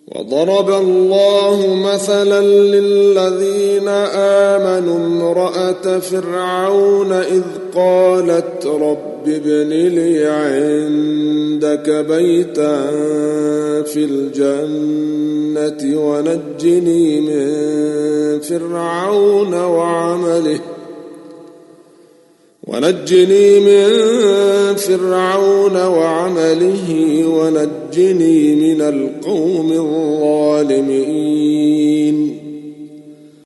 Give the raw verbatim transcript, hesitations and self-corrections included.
وضرب الله مثلا للذين آمنوا امرأة فرعون إذ قالت رب ابن لي عندك بيتا في الجنة ونجني من فرعون وعمله ونجني من فرعون وعمله ونجني من القوم الظالمين